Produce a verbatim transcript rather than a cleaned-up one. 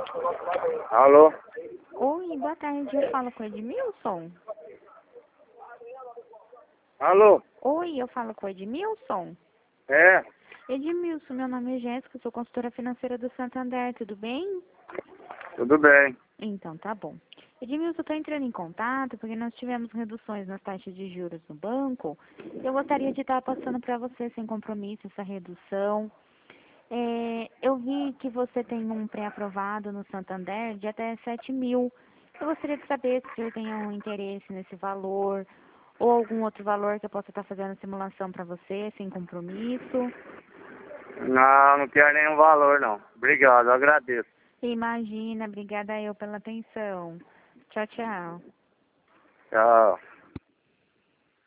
Alô? Oi, boa tarde, eu falo com o Edmilson. Alô? Oi, eu falo com o Edmilson. É, Edmilson, meu nome é Jéssica, sou consultora financeira do Santander, tudo bem? tudo bem. Então, tá bom. Edmilson, eu estou entrando em contato porque nós tivemos reduções nas taxas de juros no banco. Eu gostaria de estar passando para você, sem compromisso, essa redução. É, eu vi que você tem um pré-aprovado no Santander de até sete mil. Eu gostaria de saber se você tem um interesse nesse valor ou algum outro valor que eu possa estar fazendo simulação para você, sem compromisso. Não, não quero nenhum valor, não. Obrigado, eu agradeço. Imagina, obrigada eu pela atenção. Tchau, tchau. Tchau.